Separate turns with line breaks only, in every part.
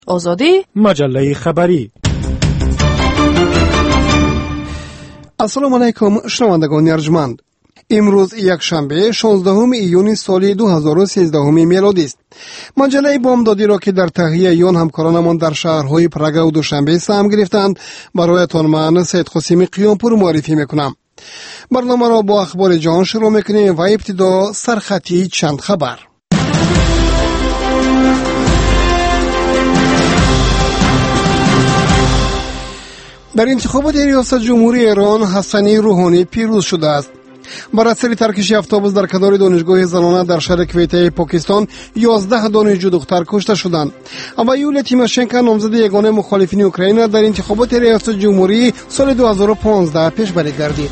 آزادی
مجله خبری.
السلام علیکم شنوندگان ارجمند. امروز یک شنبه 16 ایون سال 2013 میلادی است. مجله بامدادی را که در تهیه آن همکارانمان در شهرهای پراگ و دوشنبه سهم گرفتند برایتان من سید قاسمی قیامپور معرفی میکنم. برنامه را با اخبار جهان شروع میکنیم و ابتدا سرخطی چند خبر. در انتخابات ریاست جمهوری ایران حسنی روحانی پیروز شده است. بر اثر ترکش اتوبوس در کنار دانشگاه زنانه در شهر کویته پاکستان 11 دانشجو دختر کشته شدند و یولیا تیماشنکو نامزد یگانه مخالفین اوکراین در انتخابات ریاست جمهوری سال 2015 پیشبری گردید.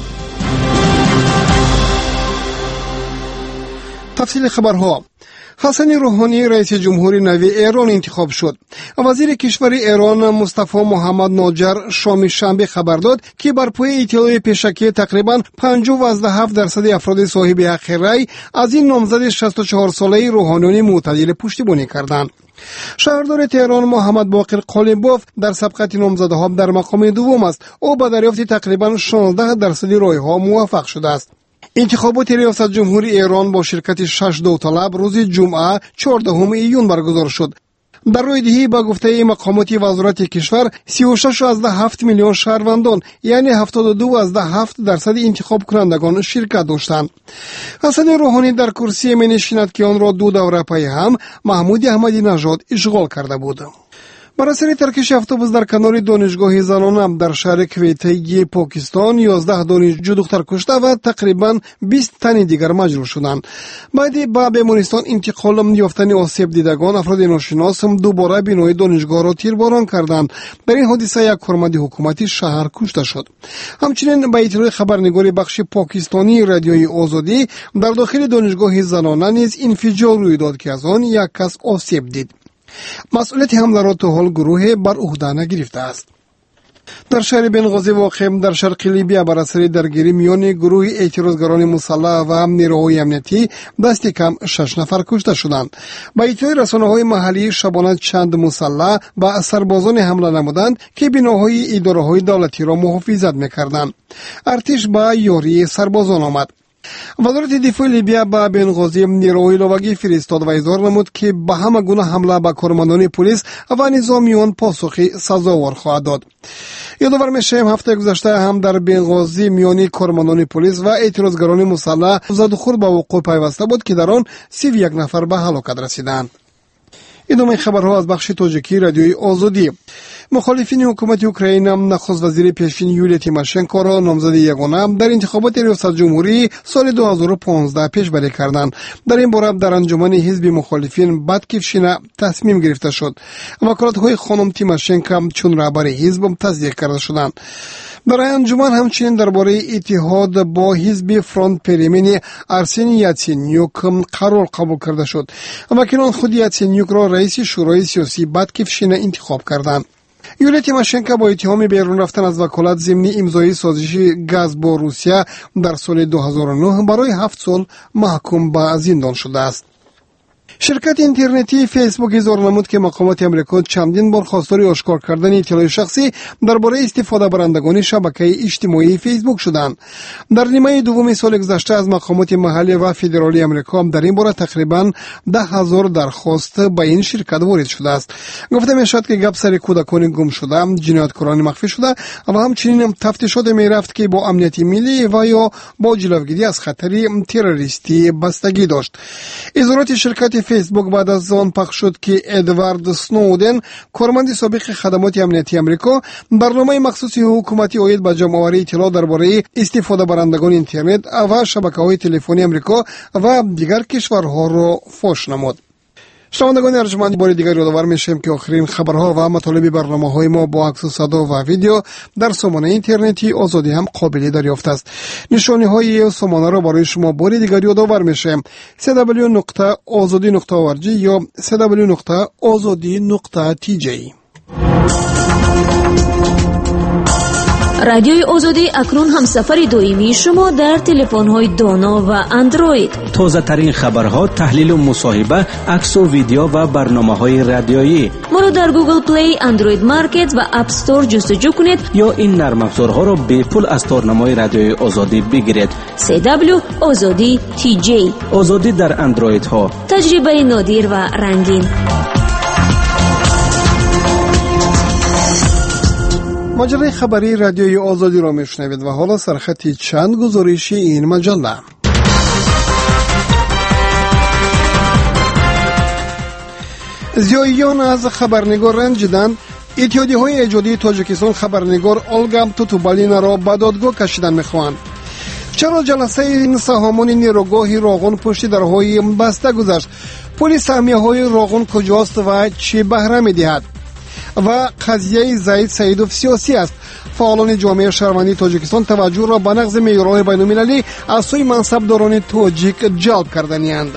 تفصیل خبرها. حسنی روحانی رئیس جمهوری نوی ایران انتخاب شد. وزیر کشور ایران مصطفی محمد ناجر شام شنبه خبر داد که بر پایه اطلاع پیشکی تقریباً 50.7% افراد صاحب حق رأی از این نامزد 64 ساله روحانی معتدل پشتیبانی کردند. شهردار تهران محمد باقر قالیباف در سبقت نامزدها در مقام دوم است. او با دریافت تقریباً 16% رأی‌ها موفق شده است. انتخابات ریاست جمهوری ایران با شرکت 6 داوطلب روز جمعه 14 ایون برگزار شد. در رویدهی با گفته مقامات وزارت کشور 36.7 میلیون شهروندان یعنی 72.7% انتخاب کنندگان شرکت داشتند. حسن روحانی در کرسی می نشیند که آن را 2 دوره پی هم محمود احمدی نژاد اشغال کرده بود. بر اثر ترکش اتوبوس در کنار دانشگاه زنانه در شهر کویته پاکستان 11 دانشجو دختر کشته و تقریبا 20 تن دیگر مجروح شدند. بعد به بیمارستان انتقال یافتن آسیب دیدگان افراد ناشناس دوباره بنای دانشگاه را تیرباران کردند. در این حادثه یک کارمند حکومتی شهر کشته شد. همچنین به اطلاع خبرنگار بخش پاکستانی رادیوی آزادی در داخل دانشگاه زنانه نیز انفجار روی داد که از آن یک کس آسیب دید. مسئولیت حمله را تا حال گروه بر عهده نگرفته است. در شهر بنغازی واقع در شرق لیبیا بر اثر درگیری میان گروه اعتراضگران مسلح و نیروهای امنیتی دست کم 6 نفر کشته شدند. با اطلاع رسانه‌های محلی شبانه چند مسلح به سربازان حمله نمودند که بناهای اداره‌های دولتی را محافظت می‌کردند. ارتش به یاری سربازان آمد. وزارت دفاع لیبیا به بنغازی نیروهای لواگی فرستاد و اظهار نمود که به همه گونه حمله به کارمندان پلیس و نظامیان پاسخی سزاوار خواهد داد. یادآور میشیم هفته گذشته هم در بنغازی میان کارمندان پلیس و اعتراضگران مسلح زد و خورد به وقوع پیوسته بود که در آن 31 نفر به هلاکت رسیدند. ادامه خبرها از بخش تاجیکی رادیوی آزادی. مخالفین حکومت اوکراین نخست وزیر پیشین یولیا تیماشنکو را نامزد یگانه در انتخابات ریاست جمهوری سال 2015 پیشبری کردند. در این باره در انجمن حزب مخالفین بدکفشینه تصمیم گرفته شد. وکالت‌های خانم تیماشنکو چون رهبر حزب تصدیق کرده شدند. در انجمن همچنین درباره اتحاد با حزب فرانت پریمین ارسنی یاتسینیوک قرار قبول کرده شد. وکیلان خود یاتسینیوک را رئیس شورای سیاسی بدکفشینه انتخاب کردند. یولیا تیماشنکو با اتهام بیرون رفتن از وکالت ضمن امضای سازش گاز با روسیه در سال 2009 برای 7 سال محکوم به زندان شده است. شرکت اینترنتی فیسبوک اظهار نمود که مقامات امریکا چندین بار خواستار آشکار کردن اطلاع شخصی درباره استفاده برندگان شبکه اجتماعی فیسبوک شدند. در نیمه دوم سال گذشته از مقامات محلی و فدرالی امریکا در این باره تقریباً 10,000 درخواست به این شرکت وارد شده است. گفته میشد که گپ سر کودکان گم شده، جنایتکاران مخفی شده و همچنین تفتیشات میرفت که با امنیت ملی و یا با جلوگیری از خطر تروریستی بستگی داشت. اظهارات شرکت فیسبوک بعد از آن پخش شد که ادوارد سنودن کارمند سابق خدمات امنیتی امریکا برنامه مخصوصی حکومتی آید به جمع‌آوری اطلاع درباره استفاده برندگان اینترنت و شبکه‌های تلفنی امریکا و دیگر کشورها را فاش نمود. شنوندگان ارجمند بار دیگر یادآور میشیم که آخرین خبرها و مطالب برنامه‌های ما با عکس و صدا و ویدیو در سامانه اینترنتی آزادی هم قابل دریافت است. نشانه‌های سامانه را برای شما بار دیگر یادآور میشیم: www.azadi.org یا www.azadi.tj.
رادیوی آزادی اکنون هم سفر دائمی شما در تلفن‌های دانا و اندروید.
تازه ترین خبرها، تحلیل و مصاحبه، عکس و ویدیو و برنامه‌های رادیویی.
ما را در گوگل پلی، اندروید مارکت و اپ استور جستجو کنید
یا این نرم افزارها را به پول از تارنمای رادیوی آزادی بگیرید.
CW آزادی TJ.
آزادی در اندروید ها.
تجربه نادر و رنگین.
مجله خبری رادیوی آزادی را میشنوید و حالا سرخط چند گزارشی این مجله. زیاییان از خبرنگار رنجیدند. اتحادیه‌های ایجادی تاجیکستان خبرنگار اولگا توتوبالینا را به دادگاه کشیدن می‌خواهند. چرا جلسه این سهامان نیروگاه راغون پشت درهای بسته گذشت؟ پل سهمیه‌های راغون کجاست و چه بهره می‌دهد؟ و قضیه زید سیدوف سیاسی است. فعالان جامعه شهروندی تاجیکستان توجه را به نقض معیارهای بین‌المللی از سوی منصبداران تاجیک جلب کرده‌اند.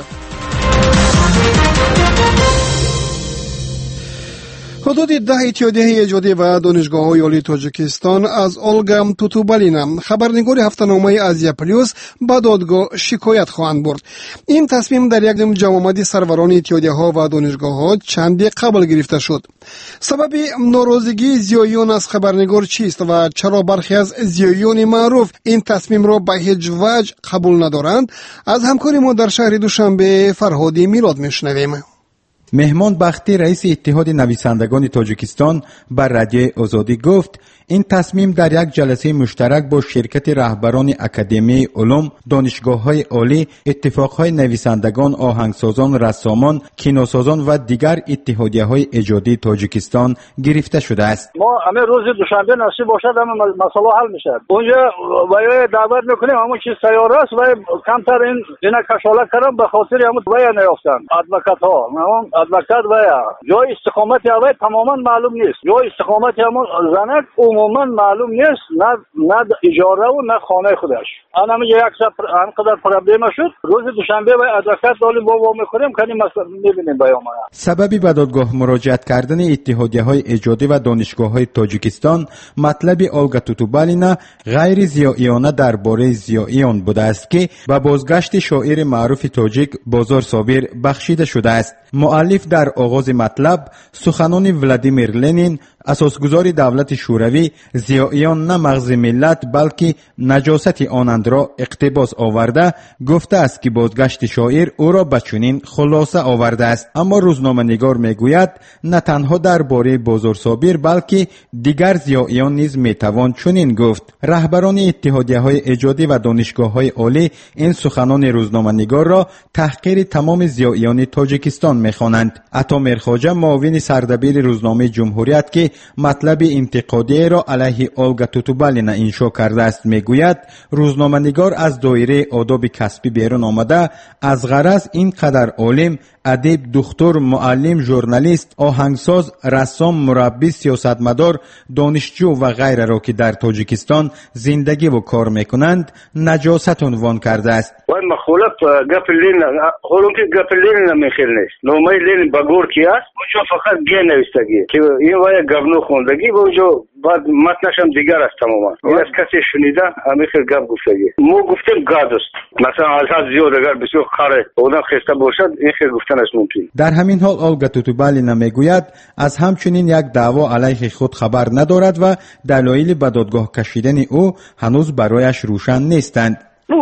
حدود 10 اتحادیه ایجادی و دانشگاه‌های عالی تاجیکستان از اولگا توتوبالینا خبرنگار هفته‌نامه آزیا پلیوس به دادگاه شکایت خواهند برد. این تصمیم در یک جمع سروران اتحادیه‌ها و دانشگاه‌ها چندی قبل گرفته شد. سبب ناراضگی زیاییان از خبرنگار چیست و چرا برخی از زیاییان معروف این تصمیم را به هیچ وجه قبول ندارند؟ از همکار ما در شهر دوشنبه فرهادی میلاد میشنویم.
مهمان بختی رئیس اتحاد نویسندگان تاجیکستان بر رادیو آزادی گفت این تصمیم در یک جلسه مشترک با شرکت رهبران اکادمی علوم، دانشگاه‌های عالی، اتفاق‌های نویسندگان، آهنگسازان، رسامان، کینوسازان و دیگر اتحادیه‌های ایجادی تاجیکستان گرفته شده است.
ما همه روز دوشنبه نصیب باشد همه مسئله حل میشه. اونجا وای دعوت میکنیم همون چیز سیاره است و کمتر اینا کشاله کردن به خاطر همون وای نیافتن. ادوکات‌ها، همون ادوکات وای جای استقامت وای تماما معلوم نیست. جای استقامت همون زنک عموما معلوم نیست، نه اجاره و نه خانه خودش. انا میگه یک ساعت انقدر پرابلم شد روز دوشنبه و ادوکات داریم با میکنیم کنیم مثلا میبینیم بیان.
سببی به دادگاه مراجعت کردن اتحادیه‌های ایجادی و دانشگاه‌های تاجیکستان مطلب اولگا توتوبالینا غیر زیاییانه درباره زیاییان بوده است که به بازگشت شاعر معروف تاجیک بازار صابر بخشیده شده است. مؤلف در آغاز مطلب سخنان ولادیمیر لنین اساسگزار دولت شوروی زیاییان نه مغز ملت بلکه نجاست آنند را اقتباس آورده گفته است که بازگشت شاعر او را به چنین خلاصه آورده است. اما روزنامه نگار میگوید نه تنها درباره بازار صابر بلکه دیگر زیاییان نیز میتوان چنین گفت. رهبران اتحادیه‌های ایجادی و دانشگاه‌های عالی این سخنان روزنامه نگار را تحقیر تمام زیاییان تاجیکستان میخوانند. عطا میرخواجه معاون سردبیر روزنامه جمهوریت که مطلب انتقادی را علیه اولگا توتوبالینا انشا کرده است میگوید روزنامه‌نگار از دایره آداب کسبی بیرون آمده از غرض اینقدر عالم، ادیب، دکتر، معلم، ژورنالیست، آهنگساز، رسام، مربی، سیاستمدار، دانشجو و غیره را که در تاجیکستان زندگی و کار میکنند نجاست عنوان کرده است.
و مخالف گپ لین خودم که گپ لین نمیخیر نیست. نومای لین باگور کی است؟ اونجا فقط گه نوشتگی که این وای گبنو خوندگی و اونجا بعد متنش هم دیگر است تماما. این از کسی شنیده همیشه گپ گفتگی. ما گفتیم گادست. مثلا از زیاد اگر بسیار خره اونم خسته باشد این خیر گفتنش ممکن.
در همین حال اولگا توتوبالینا میگوید از همچنین یک دعوا علیه خود خبر ندارد و دلایل به دادگاه کشیدن او هنوز برایش روشن نیستند.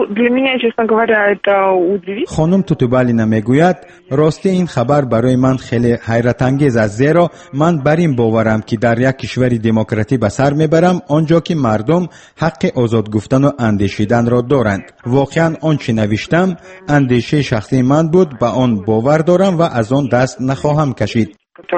خانم توتوبالینا میگوید راستی این خبر برای من خیلی حیرت انگیز است زیرا من بر این باورم که در یک کشور دموکراتی به سر میبرم آنجا که مردم حق آزاد گفتن و اندیشیدن را دارند. واقعا آنچه نوشتم اندیشه شخصی من بود، به آن باور دارم و از آن دست نخواهم کشید.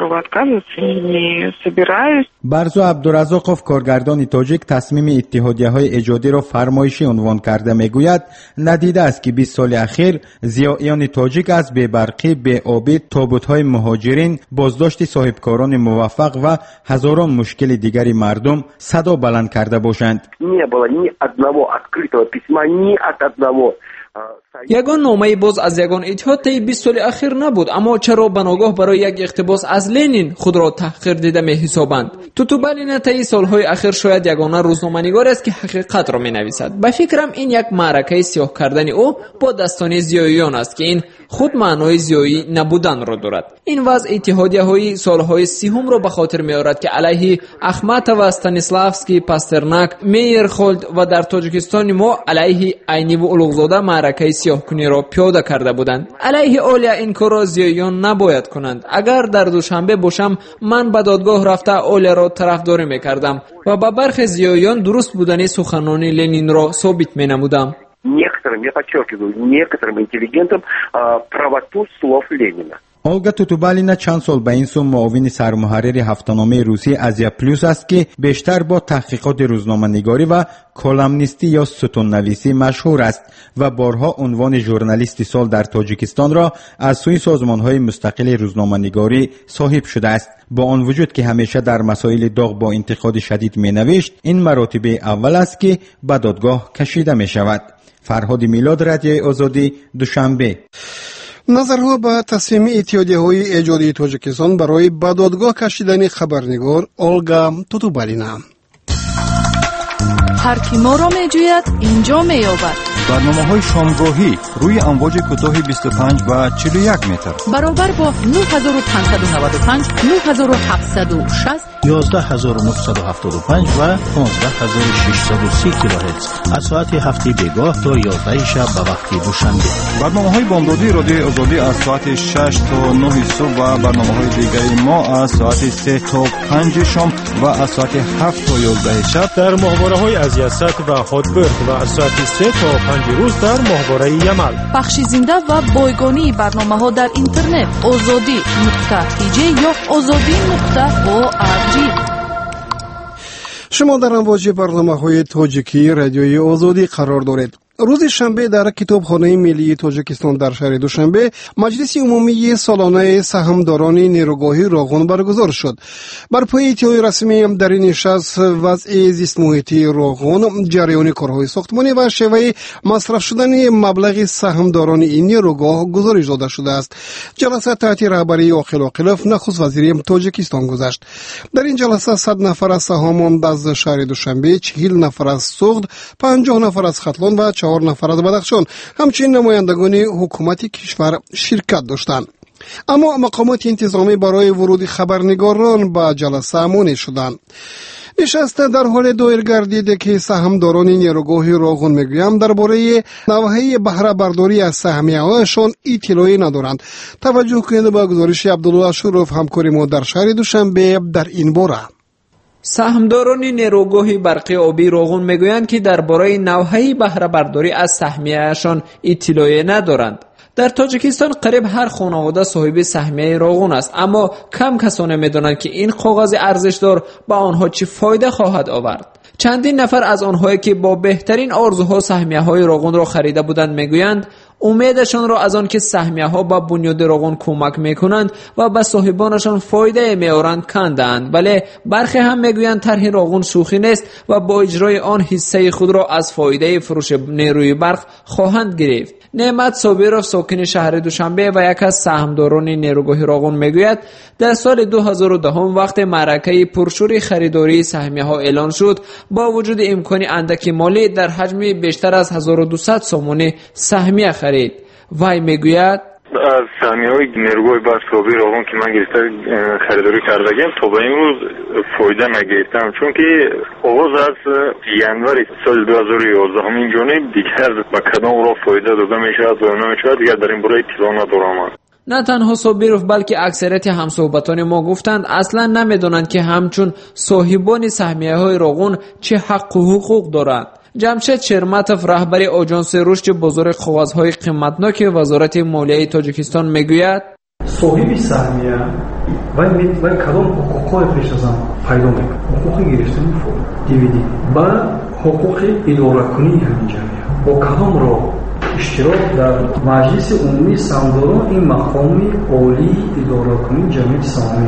برزو عبدالرزاقوف کارگردان تاجیک تصمیم اتحادیه‌های ایجادی را فرمایشی عنوان کرده میگوید ندیده است که 20 سال اخیر زیاییان تاجیک از بی‌برقی، بی‌آبی، تابوت‌های مهاجرین، بازداشت صاحبکاران موفق و هزاران مشکل دیگری مردم صدا بلند کرده باشند.
یگان نامه باز از یگان اتحاد طی 20 سال اخیر نبود، اما چرا بناگاه برای یک اقتباس از لنین خود را تحقیر دیده می‌حسابند؟ توتوبالین طی سالهای اخیر شاید یگانه روزنامه‌نگار است که حقیقت را می‌نویسد. به فکرم این یک معرکه سیاه کردن او با دستان زیاییان است که این خود معنای زیایی نبودن را دارد. این وضع اتحادیه‌های سالهای 30 را به خاطر می‌آورد که علیه اخماتوف و استانیسلافسکی، پاسترناک، میرخولد و در تاجیکستان ما علیه عینی و اولوغزاده معرکه سیاه‌کنی را پیاده کرده بودند. علیه اولیا این کار را زیاییان نباید کنند. اگر در دوشنبه باشم من به دادگاه رفته اولیا را طرفداری می‌کردم و با برخی زیاییان درست بودن سخنان لنین را ثابت می‌نمودم.
Некоторым, я подчеркиваю, некоторым интеллигентам правоту слов Ленина.
اولگا توتوبالین چند سال به این سو معاون سرمحرر هفته‌نامه روسی آزیا پلوس است که بیشتر با تحقیقات روزنامه‌نگاری و کالامنیستی یا ستون‌نویسی مشهور است و بارها عنوان ژورنالیست سال در تاجیکستان را از سوی سازمان‌های مستقل روزنامه‌نگاری صاحب شده است. با آن وجود که همیشه در مسائل داغ با انتقاد شدید می‌نوشت، این مراتب اول است که به دادگاه کشیده می‌شود. فرهاد میلاد، رادیوی آزادی، دوشنبه.
نظرها به تصمیم اتحادیه‌های ایجادی تاجیکستان برای به دادگاه کشیدن خبرنگار اولگا توتوبالینا.
هر کی ما را میجوید اینجا مییابد.
برنامه‌های شامگاهی روی امواج کوتاه 25 و 41 متر
برابر با 9595 9760
11975 و 15630 کیلوهرتز از ساعت هفته بگاه تا 11 شب به وقت دوشنبه.
برنامه‌های بامدادی رادیوی آزادی از ساعت 6 تا 9 صبح و برنامه‌های دیگری ما از ساعت 3 تا 5 شام و از ساعت 7 تا 11 شب در ماهواره‌های از یاسط و هاتبرگ و از ساعت 3 تا 5 روز در ماهواره یمل.
بخش زنده و بایگانی برنامه‌ها در اینترنت azadi.tj یا azadi.org.
شما در امواج برنامه‌های تاجیکی رادیوی آزادی قرار دارید. روز شنبه در کتابخانه ملی تاجیکستان در شهر دوشنبه مجلس عمومی سالانه سهامداران نیروگاهی راغون برگزار شد. بر پای اطلاع رسمی در این نشست وضع زیست محیطی راغون، جریان کارهای ساختمانی و شیوه مصرف شدن مبلغ سهامداران این نیروگاه گزارش داده شده است. جلسه تحت رهبری عاقل عاقلوف نخست وزیر تاجیکستان گذشت. در این جلسه 100 نفر از سهامداران از شهر دوشنبه، 40 نفر از سوغد، 50 نفر از ختلان و 4 نفر از بدخشان همچنین نمایندگان حکومت کشور شرکت داشتند. اما مقامات انتظامی برای ورود خبرنگاران به جلسه مانع شدند. نشست در حال دایر گردیده که سهامداران نیروگاه راغون میگویند درباره نوحه بهره برداری از سهمیه‌هایشان اطلاعی ندارند. توجه کنید به گزارش عبدالله شروف همکار ما در شهر دوشنبه در این باره.
سهامداران نیروگاه برقی آبی راغون میگویند که درباره نوحه بهره برداری از سهمیه‌شان اطلاعی ندارند. در تاجیکستان قریب هر خانواده صاحب سهمیه راغون است، اما کم کسانی میدانند که این کاغذ ارزشدار با آنها چه فایده خواهد آورد. چندین نفر از آنهایی که با بهترین آرزوها سهمیه‌های راغون را خریده بودند میگویند امیدشان را از آن که سهمیه‌ها با بنیاد راغون کمک میکنند و به صاحبانشان فایده میآورند کندند. ولی برخی هم میگویند طرح راغون شوخی نیست و با اجرای آن حصه خود را از فایده فروش نیروی برق خواهند گرفت. نعمت صابرов ساکن شهر دوشنبه و یک از سهامداران نیروگاه راغون میگوید در سال 2010 وقت معرکه پرشور خریداری سهمیه‌ها اعلان شد، با وجود امکان اندک مالی در حجم بیشتر از 1200 سامانه سهمیه خرید. وی میگوید
از سهمیه‌های نیروگاه برق راغون که من گرفته خریداری کردم تا به این روز فایده نگرفتم، چون که آغاز از ینور سال 2011 همین جانب دیگر به کدام را فایده داده میشود و نمیشود دیگر در این باره اطلاع ندارم.
نه تنها صابرov بلکه اکثریت همصحبتان ما گفتند اصلا نمیدونند که همچون صاحبان سهمیه‌های راغون چه حق و حقوق دارند. جمشید شرمتوف رهبر آژانس رشد بازار کاغذهای قیمتناک وزارت مالیه تاجیکستان میگوید
صاحب سهمیه و کدام حقوق‌های پیش از آن پیدا می‌کنه. حقوق گرفتن دیویدی و حقوق اداره کنی همین جمعیت با کدام را اشتراک در مجلس عمومی سهامداران این مقام عالی اداره کنی جمعیت سهامی است.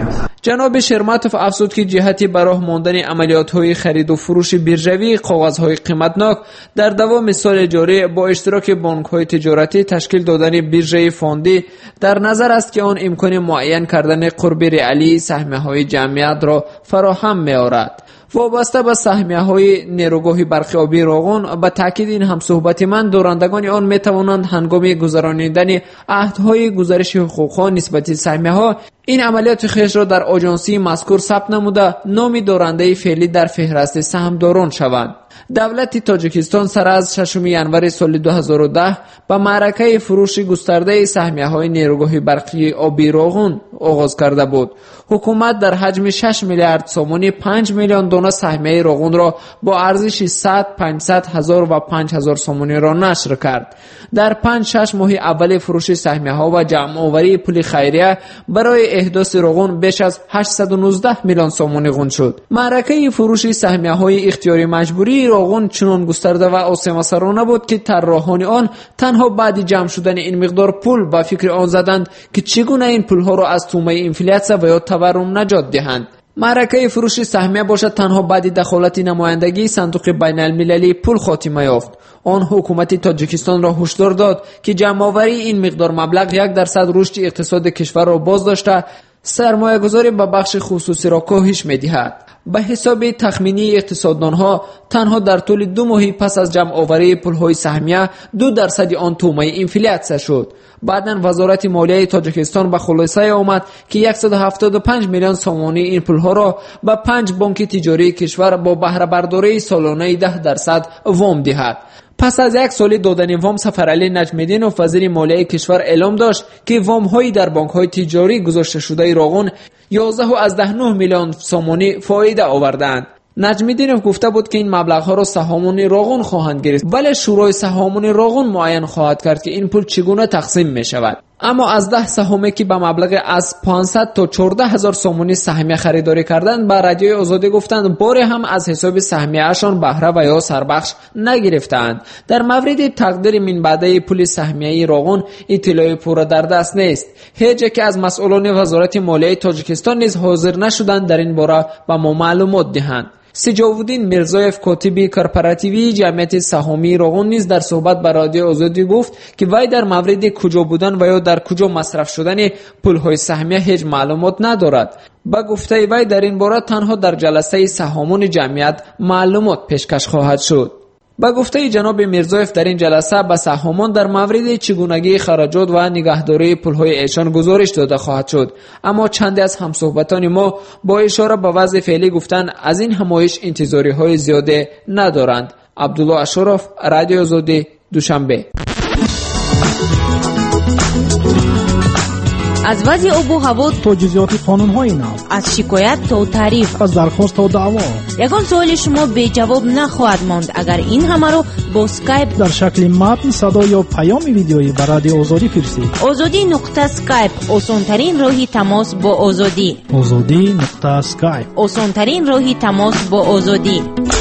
جناب شرماتوف افزود که جهتی برای ماندن عملیات‌های خرید و فروش بیرژوی کاغذهای قیمتناک در دوام سال جاری با اشتراک بانک‌های تجارتی تشکیل دادن بیرژه فوندی در نظر است که آن امکان معین کردن قرب ریالی سهمیه‌های جمعیت را فراهم می‌آورد. وابسته به سهمیه‌های نیروگاه برق آبی روغن، به تاکید این همصحبت من دارندگان آن می‌توانند هنگام گذراندن عهدهای گزارش حقوق‌ها نسبت سهمیه‌ها این عملیات خیش را در آژانسی مذکور ثبت نموده نام دارنده فعلی در فهرست سهمداران شوند. دولت تاجیکستان سر از 6 ینور سال 2010 با معرکه فروش گسترده سهمیه‌های نیروگاه برقی آبی روغن آغاز کرده بود. حکومت در حجم 6 میلیارد سومانی 5 میلیون دانه سهمیه روغن را با ارزش 100، 500 هزار و 5000 سومانی را نشر کرد. در 5-6 ماه اول فروش سهمیه‌ها و جمع آوری پول خیریه برای احداث روغن بیش از 819 میلیون سومانی غون شد. معرکه فروش سهمیه‌های اختیاری مجبوری روغن چنان گسترده و آسیم‌سرانه بود که طراحان آن تنها بعد جمع شدن این مقدار پول با فکر آن زدند که چگونه این پول‌ها را از تومه انفلاسیون و یا تورم نجات دهند. معرکه فروش سهمیه باشد تنها بعد دخالت نمایندگی صندوق بین المللی پول خاتمه یافت. آن حکومت تاجیکستان را هشدار داد که جمع‌آوری این مقدار مبلغ 1% رشد اقتصاد کشور را باز داشته سرمایه‌گذاری به بخش خصوصی را کاهش می‌دهد. به حساب تخمینی اقتصاددانها تنها در طول 2 ماه پس از جمع آوری پول‌های سهمیه 2% آن تومه انفلاسیون شد. بعداً وزارت مالیه تاجیکستان به خلاصه آمد که 175 میلیون سومانی این پول‌ها را به 5 بانک تجاری کشور با بهره برداری سالانه 10% وام دهد. پس از 1 سال دادن وام سفرعلی نجمیدینوف وزیر مالیه کشور اعلام داشت که وام هایی در بانک های تجاری گذاشته شده روغن 11.9 میلیون سومانی فایده آوردند. نجمیدینوف گفته بود که این مبلغ ها را سهامان روغن خواهند گرفت، ولی شورای سهامان روغن معین خواهد کرد که این پول چگونه تقسیم می شود. اما از 10 سهامی که به مبلغ از 500 تا 14 هزار سومانی سهمیه خریداری کردند به رادیوی آزادی گفتند باری هم از حساب سهمیه‌شان بهره و یا سربخش نگرفتند. در مورد تقدیر من بعده پول سهمیه روغن اطلاع پورا در دست نیست. هیچ یک از مسئولان وزارت مالیه تاجیکستان نیز حاضر نشدند در این باره به ما معلومات دهند. سجاودین میرزایف کاتب کورپوراتیوی جمعیت سهامی روغن نیز در صحبت با رادیو آزادی گفت که وی در مورد کجا بودن و یا در کجا مصرف شدن پول‌های سهمیه هیچ معلومات ندارد. با گفته وی در این باره تنها در جلسه سهامان جمعیت معلومات پیشکش خواهد شد. با گفته جناب میرزایف در این جلسه به سهامان در مورد چگونگی خراجات و نگهداری پول‌های ایشان گزارش داده خواهد شد. اما چندی از همصحبتان ما با اشاره به وضع فعلی گفتند از این همایش انتظاری‌های زیاده ندارند. عبدالله اشرف، رادیو آزادی، دوشنبه.
از وضع آب و هوا
تا جزئیات قانون‌های نو،
از شکایت تا تعریف،
از درخواست تا دعوا،
یگان سوال شما بی جواب نخواهد ماند اگر این همه رو با اسکایپ
در شکل متن، صدا یا پیام ویدیویی به رادیو آزادی فرستید.
azadi.skype آسان‌ترین راهی تماس با آزادی.
azadi.skype
آسان‌ترین راهی تماس با آزادی.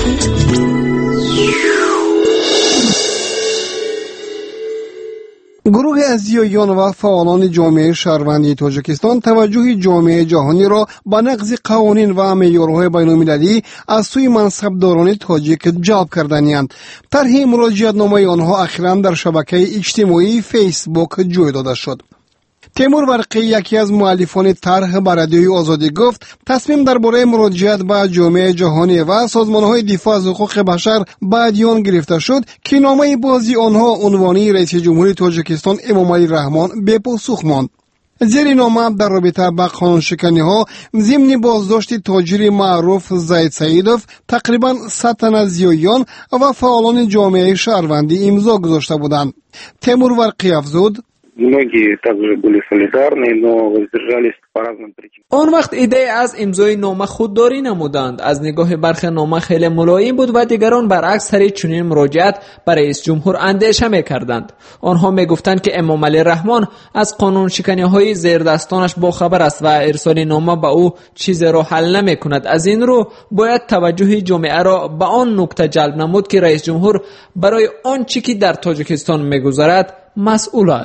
گروه از زیایان و فعالان جامعه شهروندی تاجیکستان توجه جامعه جهانی را به نقض قوانین و معیارهای بین‌المللی از سوی منصبداران تاجیک جلب کرده‌اند. طرح مراجعتنامه آنها اخیراً در شبکه اجتماعی فیسبوک جای داده شد. تیمور برقی یکی از مؤلفان طرح به رادیوی آزادی گفت تصمیم درباره مراجعت به جامعه جهانی و سازمان‌های دفاع از حقوق بشر به دیان گرفته شد که نامه بازی آنها عنوانی رئیس جمهوری تاجیکستان امامعلی رحمان بے پاسخ ماند. زیر نامه در رابطه با قانونشکنی‌ها ضمن بازداشت تاجر معروف زید سعیدوف تقریباً 100 تن از زیایان و فعالان جامعه شهروندی امضا گذاشته بودند. تیمور برقی افزود
Многие также были солидарны, но воздержались по разным причинам.
آن وقت ایده از امضای نامه خودداری نمودند. از نگاه برخی نامه خیلی ملایم بود و دیگران برعکس سر چنین مراجعت برای رئیس جمهور اندیشه می‌کردند. آنها می‌گفتند که امامعلی رحمان از قانون شکنی‌های زیردستانش باخبر است و ارسال نامه به او چیزی را حل نمی‌کند. از این رو باید توجه جامعه را به آن نکته جلب نمود که رئیس جمهور برای آن چیزی که در تاجیکستان می‌گذرد مسئول است.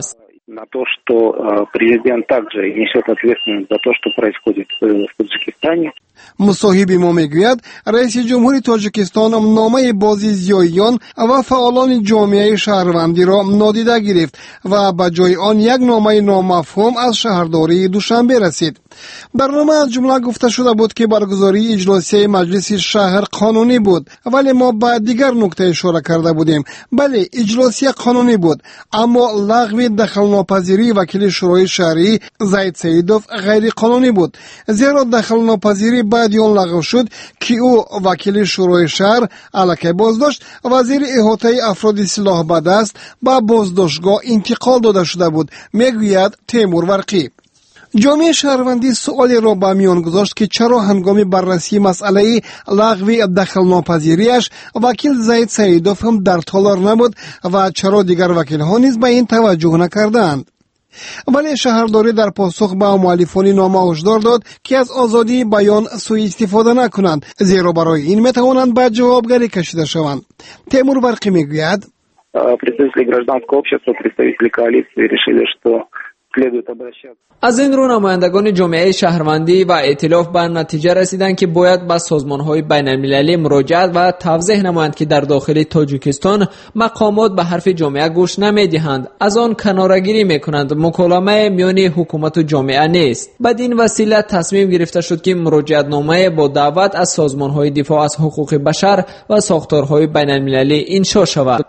на то, что президент также несет ответственность за то, что происходит в Таджикистане.
مصاحبی ما میگوید رئیس جمهوری تاجیکستان نامه بازی زیاییان و فعالان جامعه شهروندی را نادیده گرفت و به جای آن یک نامه نامفهوم از شهرداری دوشنبه رسید. در نامه از جمله گفته شده بود که برگزاری اجلاسی مجلس شهر قانونی بود، ولی ما به دیگر نکته اشاره کرده بودیم. بله، اجلاسی قانونی بود، اما لغو دخالناپذیری وکیل شورای شهری زید سیدوف غیر قانونی بود، زیرا دخالناپذیری بعد آن لغو شد که او وکیل شورای شهر الکی بازداشت وزیر احاطه افراد سلاح به دست به بازداشتگاه انتقال داده شده بود، میگوید تیمور ورقی. جامعه شهروندی سوالی را به میان گذاشت که چرا هنگام بررسی مسئله لغو دخالناپذیریش وکیل زید سیدوف هم در تالار نبود و چرا دیگر وکیل ها نیز به این توجه نکردند. ولی شهرداری در پاسخ به مؤلفان نامه هشدار داد که از آزادی بیان سوء استفاده نکنند، زیرا برای این میتوانند به جوابگری کشیده شوند. تیمور برقی میگوید
представители гражданского общества, представители коалиции решили, что
از این رو نمایندگان جامعه شهروندی و ائتلاف به نتیجه رسیدند که باید به سازمان‌های بین‌المللی مراجعت و توضیح نمایند که در داخل تاجیکستان مقامات به حرف جامعه گوش نمی‌دهند، از آن کناره‌گیری می‌کنند، مکالمه میان حکومت و جامعه نیست. بدین وسیله تصمیم گرفته شد که مراجعتنامه با دعوت از سازمان‌های دفاع از حقوق بشر و ساختارهای بین‌المللی انشا شود.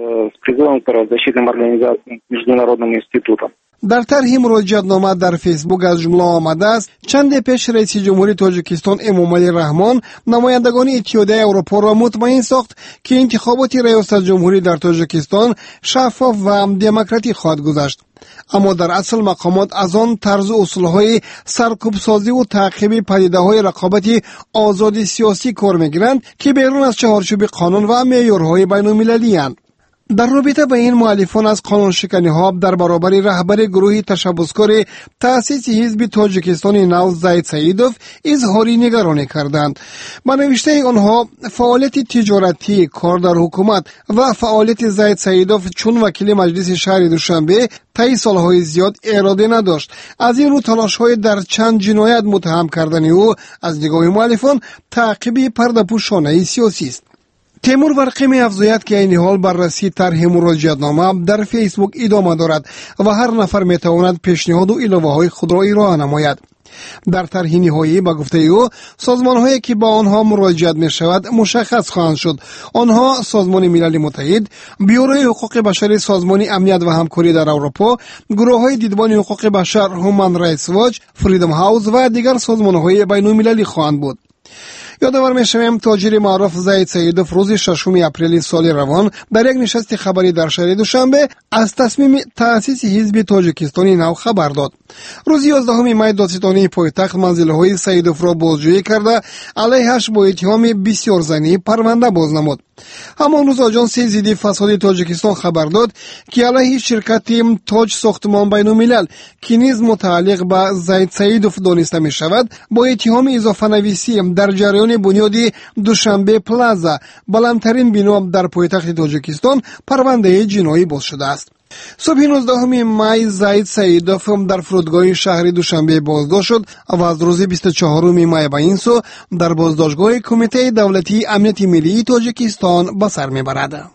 در طرح مراجعتنامه در فیسبوک از جمله آمده است چند پیش رئیس جمهوری تاجیکستان امامعلی رحمان نمایندگان اتحادیه اروپا را مطمئن ساخت که انتخابات ریاست جمهوری در تاجیکستان شفاف و دموکراتیک خواهد گذشت. اما در اصل مقامات از آن طرز اصولهای سرکوبسازی و تعقیب پدیده‌های رقابت آزادی سیاسی کار می‌گیرند که بیرون از چهارچوب قانون و معیارهای بین‌المللی اند. در رابطه با این مؤلفان از قانون شکنی ها در برابر رهبر گروه تشبسکار تأسیس حزب تاجیکستان نو زید سیدوف اظهار نگرانی کردند. با نوشته آنها فعالیت تجارتی، کار در حکومت و فعالیت زید سیدوف چون وکیل مجلس شهر دوشنبه طی سالهای زیاد اراده نداشت. از این رو تلاش‌های در چند جنایت متهم کردن او از نگاه مؤلفان تعقیب پرده‌پوشانه سیاسی است. تیمور ورقی می افزاید که این حال بررسی طرح مراجعتنامه در فیسبوک ادامه دارد و هر نفر می تواند پیشنهاد و علاوه های خود را ارائه نماید. در طرح نهایی به گفته او سازمان هایی که با آنها مراجعت می شود مشخص خواهند شد. آنها سازمان ملل متحد، بیوروی حقوق بشر سازمان امنیت و همکاری در اروپا، گروه های دیدبان حقوق بشر هومن رایتس واچ، فریدم هاوس و دیگر سازمان های بین المللی خواهند بود. یادآور می‌شویم تاجر معروف زید سیدوف روز 6 اپریل سال روان در یک نشست خبری در شهر دوشنبه از تصمیم تأسیس حزب تاجیکستان نو خبر داد. روز 11 می دادستانی پایتخت منزل‌های سیدوف را بازجویی کرده علیه‌اش با اتهام بسیار زنی پرونده باز نمود. همان روز آژانس ضد فساد تاجیکستان خبر داد که علیه شرکت تاج ساختمان بین‌الملل که نیز متعلق به زید سیدوف دانسته می شود با اتهام اضافه نویسی در جریان بنیاد دوشنبه پلازا، بلندترین بنا در پایتخت تاجیکستان، پرونده جنایی باز شده است. صبح 19 می زید سیدوف در فرودگاه شهر دوشنبه بازداشت شد و از روز 24 می به این سو در بازداشتگاه کمیته دولتی امنیت ملی تاجیکستان به سر میبرد.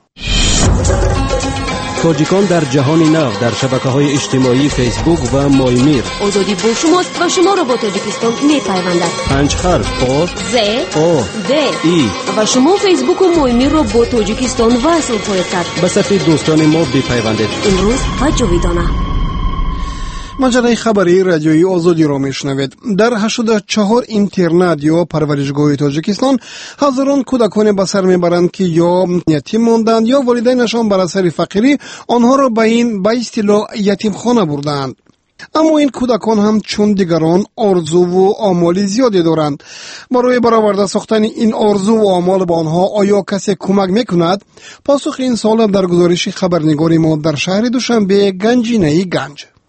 تاجیکان در جهان نو در شبکه‌های اجتماعی فیسبوک و مایمیر.
آزادی با شماست و شما را با تاجیکستان می‌پیوندد.
5 حرف آ
ز
آ
د
ای
و شما فیسبوک و مایمیر را با تاجیکستان وصل خواهید کرد.
به صفحه دوستان ما بپیوندید.
امروز و جاویدانه.
مجله خبری رادیویی آزادی را میشنوید. در 84 اینترنت یا پرورشگاه تاجیکستان هزاران کودکان به سر میبرند که یا یتیم ماندند یا والدینشان بر اثر فقیری آنها را به اصطلاح یتیم خانه بردند. اما این کودکان هم چون دیگران آرزو و آمال زیادی دارند. برای برآورده ساختن این آرزو و آمال با آنها آیا کسی کمک میکند؟ پاسخ این سوال در گزارش خبرنگار ما در شهر دوشنبه گنجینه گنج.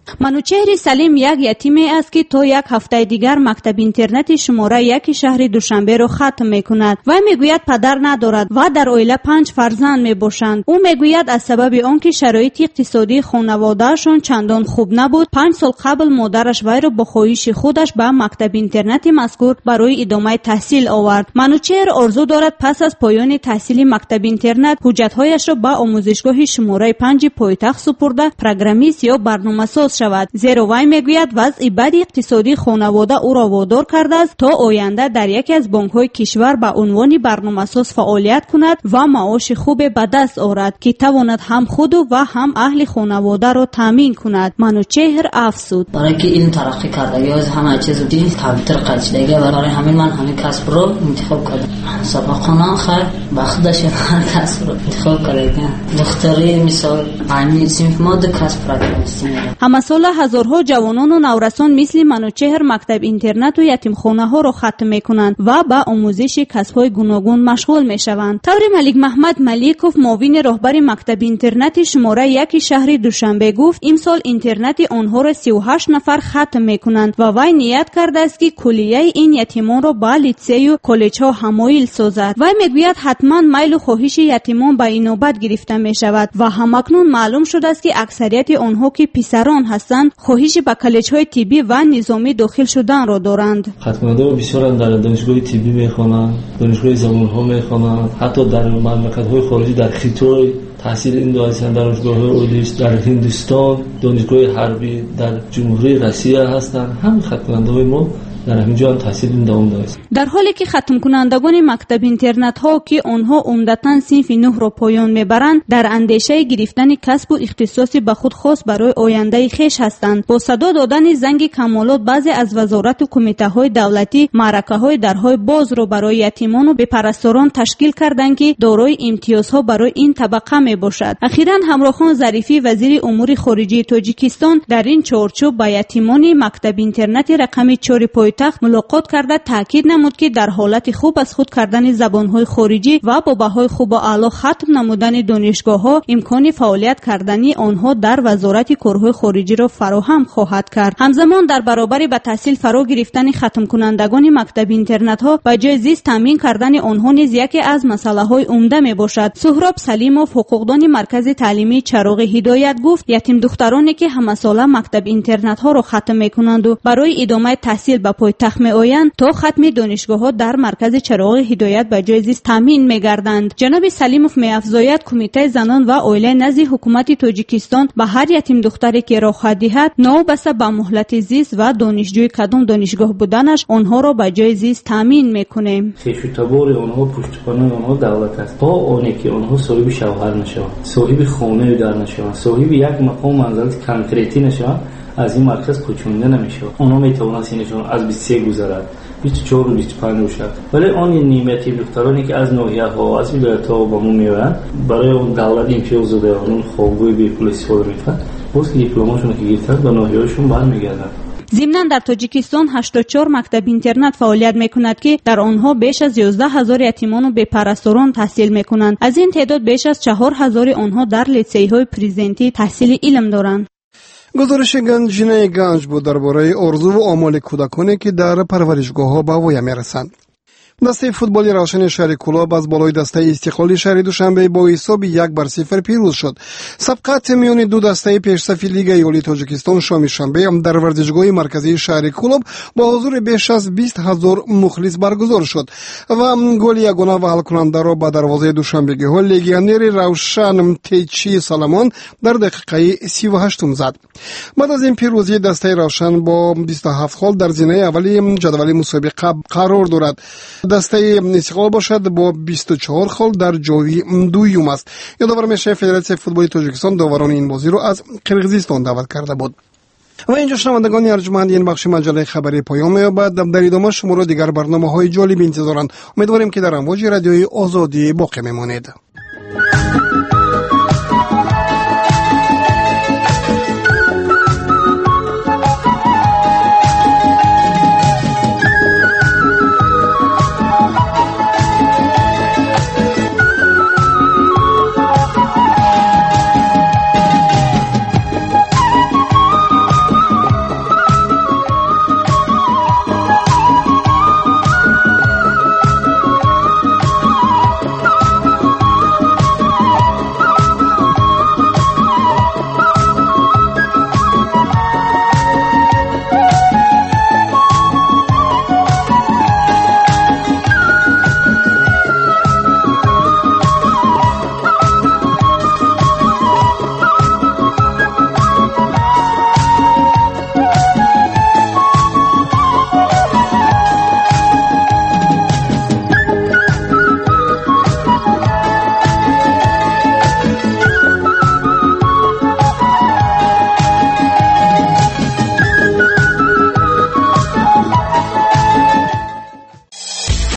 منوچهر سلیم یک یتیمی است که تا یک هفته دیگر مکتب اینترنت شماره 1 شهر دوشنبه را ختم میکند. وی میگوید پدر ندارد و در عائله 5 فرزند میباشند. او میگوید از سبب آنکه شرایط اقتصادی خانواده‌شان چندان خوب نبود، 5 سال قبل مادرش وی را با خواهش خودش به مکتب اینترنت مذکور برای ادامه تحصیل آورد. منوچهر آرزو دارد پس از پایان تحصیل مکتب اینترنت حجت‌هایش را به آموزشگاه شماره 5 پایتخت سپرده برنامه‌نویس یا برنامه‌ساز شود. زیرا وی میگوید وضع بد اقتصادی خانواده او را وادار کرده است تا آینده در یکی از بانک‌های کشور به عنوان برنامه‌ساز فعالیت کند و معاش خوب به دست آورد که تواند هم خود و هم اهل خانواده را تامین کند. منوچهر افزود:
برای که این ترقی کردگی از همه چیز دین کامپیوتر قاچیدگی برای همین من همین کسب رو انتخاب کردم. سابقا خیر بخدش هر کسب رو انتخاب کردم. دکتری مثال همین صنف ماده کسب را کردم.
همه سال هزارها جوانان و نورسان مثل منوچهر مکتب اینترنت و یتیمخانه ها را ختم میکنند و به آموزش کسب‌های گوناگون مشغول میشوند. طوری ملک محمد ملیکوف معاون راهبر مکتب اینترنت شماره 1 شهر دوشنبه گفت امسال اینترنت آنها را 38 نفر ختم میکنند و وی نیت کرده است که کلیه این یتیمان را به لیسه و کالج ها حمایل سازد. وی میگوید حتما میل و خواهش یتیمان به اینوبت گرفته می شود و همکنون معلوم شده است که اکثریت آنها که پسران هستند خواهش به کالج های طبی و نظامی داخل شدن را دارند.
ختم کننده بسیار در دانشگاه طبی میخوانند، دانشگاه زبان ها میخوانند، حتی در مملکت های خارجی در خیتوی تحصیل این دانشگاه دانشگاه اولیش در هندوستان، دانشگاه حربی در جمهوری روسیه هستند. همین ختم کننده های ما در همینجا هم تحصیل دوام داره.
در حالی که ختم کنندگان مکتب اینترنت ها که آنها عمدتاً صنف 9 را پایان میبرند در اندیشه گرفتن کسب و اختصاصی به خود خاص برای آینده خویش هستند. با صدا دادن زنگ کمالات بعضی از وزارت و کمیته های دولتی معرکه های درهای باز را برای یتیمان و بپرستاران تشکیل کردند که دارای امتیازها برای این طبقه می باشد. اخیراً همراهخان ظریفی وزیر امور خارجه تاجیکستان در این چارچوب با یتیمان مکتب اینترنت رقم 4 پایتخت ملاقات کرده تاکید نمود که در حالت خوب از خود کردن زبان‌های خارجی و با بهای خوب و اعلی ختم نمودن دانشگاه‌ها امکان فعالیت کردنی آنها در وزارت کارهای خارجی را فراهم خواهد کرد. همزمان در برابر به تحصیل فرا گرفتن ختم کنندگان مکتب اینترنت‌ها به جای زیست تامین کردن آنها نیز یکی از مسائل‌های عمده میباشد. سهراب سلیموف حقوقدان مرکز تعلیمی چراغ هدایت گفت یتیم دخترانی که همه ساله مکتب اینترنت‌ها را ختم می‌کنند و برای ادامه تحصیل به پایتخت می‌آیند تا ختم دانشگاه‌ها در مرکز چراغ هدایت به جای زیست تامین می‌گردند. جناب سلیموف می‌افزاید کمیته زنان و عائله نزد حکومت تاجیکستان به هر یتیم دختری که راه دهد نوبسته به مهلت زیست و دانشجوی کدام دانشگاه بودنش آنها را به جای زیست تامین می‌کنیم.
خیشوتبار آنها پشتیبانی آنها دولت است. تا آنی که آنها صاحب شوهر نشوند، صاحب خانه در نشوند، صاحب یک مقام منزلت کانکریتی نشوند، از این مرکز کوچونده نمیشه. اونا میتونن سینشون از 23 گذرد 24 و 25 رو شد. ولی آن نیمتی دخترانی که از ناحیه ها از ولایت ها با ما میان برای اون دولت امتیاز داده اون خوابگاه به پلیس فور میفته باز که دیپلماشون که گرفتن به ناحیه‌هاشون برمیگردن.
ضمناً در تاجیکستان 84 مکتب اینترنت فعالیت میکند که در آنها بیش از 11000 یتیمان و بپرستاران تحصیل میکنند. از این تعداد بیش از 4000 آنها در لیسه‌های پرزنتی تحصیل علم دارند.
گزارش گنجینه گنج بود درباره آرزو و آمال کودکانی که در پرورشگاه‌ها به وی میرسند. دسته فوتبالی روشن شهر کلاب از بالای دسته استقلال شهر دوشنبه با حساب 1-0 پیروز شد. سبقت میان دو دسته پیشرفت لیگ ایالی تاجیکستان شام شنبه در ورزشگاه مرکزی شهر کلاب با حضور بیش از 20000 مخلص برگزار شد و گل یگانه و حل کننده را به دروازه دوشنبگی ها لگیونر روشن تیچی سالمان در دقیقه 38 زد. بعد از این پیروزی دسته روشن با 27 گل در زینه اولی جدول مسابقه قرار دارد. دسته استقلال باشد با 24 گل در جای دوم است. یادآور میشه فدراسیون فوتبال تاجیکستان داوران این بازی را از قرقیزستان دعوت کرده بود. و اینجا شنوندگان ارجمند این بخش مجله خبری پایان می‌یابد. در ادامه شما را دیگر برنامه‌های جالب انتظارند. امیدواریم که در امواج رادیوی آزادی باقی بمانید.